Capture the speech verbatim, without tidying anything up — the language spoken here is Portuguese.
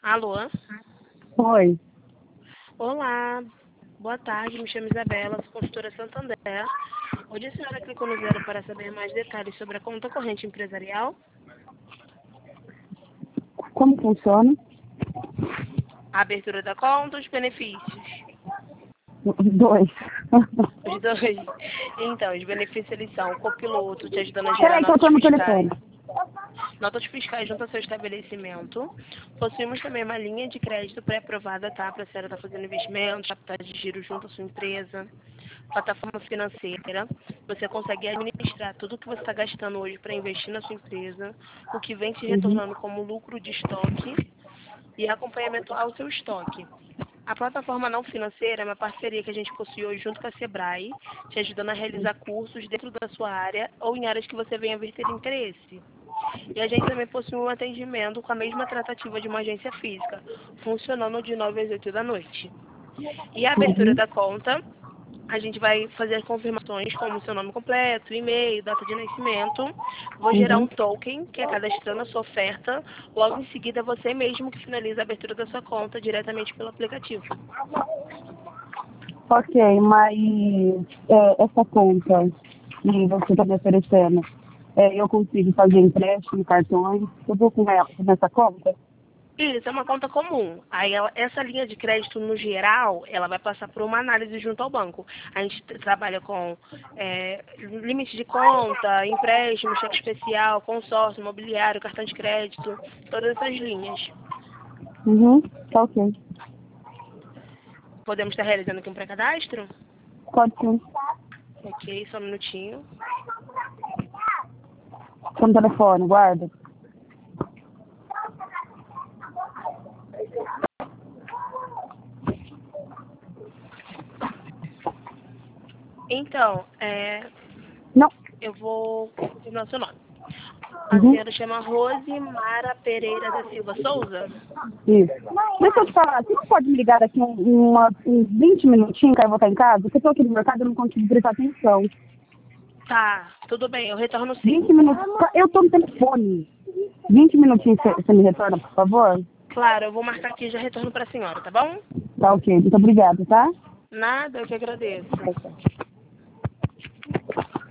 Alô? Oi. Olá, boa tarde, me chamo Isabela, sou consultora Santander. Hoje a senhora clicou no zero para saber mais detalhes sobre a conta corrente empresarial? Como funciona? A abertura da conta, os benefícios? Dois. Os dois. Então, os benefícios eles são o copiloto, te ajudando a gerar Peraí que eu tô notas no fiscais. telefone. Notas fiscais junto ao seu estabelecimento. Possuímos também uma linha de crédito pré-aprovada, tá? Para a senhora estar fazendo investimentos, capitais de giro junto à sua empresa. Plataforma financeira. Você consegue administrar tudo o que você está gastando hoje para investir na sua empresa, o que vem te Uhum. retornando como lucro de estoque e acompanhamento ao seu estoque. A plataforma não financeira é uma parceria que a gente possui hoje junto com a Sebrae, te ajudando a realizar cursos dentro da sua área ou em áreas que você venha vir ter interesse. E a gente também possui um atendimento com a mesma tratativa de uma agência física, funcionando de nove às oito da noite. E a abertura Uhum. da conta, a gente vai fazer confirmações como seu nome completo, e-mail, data de nascimento. Vou gerar um Uhum. token que é cadastrando a sua oferta. Logo em seguida, você mesmo que finaliza a abertura da sua conta diretamente pelo aplicativo. Ok, mas é, essa conta que você está me oferecendo, é, eu consigo fazer empréstimo, cartões, tudo com ela, nessa conta? Isso, é uma conta comum. Aí ela- essa linha de crédito, no geral, ela vai passar por uma análise junto ao banco. A gente t- trabalha com é, limite de conta, empréstimo, cheque especial, consórcio, imobiliário, cartão de crédito, todas essas linhas. Uhum. Tá ok. Podemos estar realizando aqui um pré-cadastro? Pode sim. Ok, só um minutinho. Tô no telefone, guarda. Então, é, Não. eu vou confirmar o seu nome. A Uhum. senhora chama Rosimara Pereira da Silva Souza? Isso. Deixa eu te falar, você não pode me ligar daqui um, uma, uns vinte minutinhos que eu vou estar em casa? Porque eu tô aqui no mercado e eu não consigo prestar atenção. Tá, tudo bem, eu retorno sim. vinte minutos. Eu tô no telefone. vinte minutinhos você você me retorna, por favor? Claro, eu vou marcar aqui e já retorno para a senhora, tá bom? Tá ok. Muito obrigada, tá? Nada, eu que agradeço. Tchau, tchau.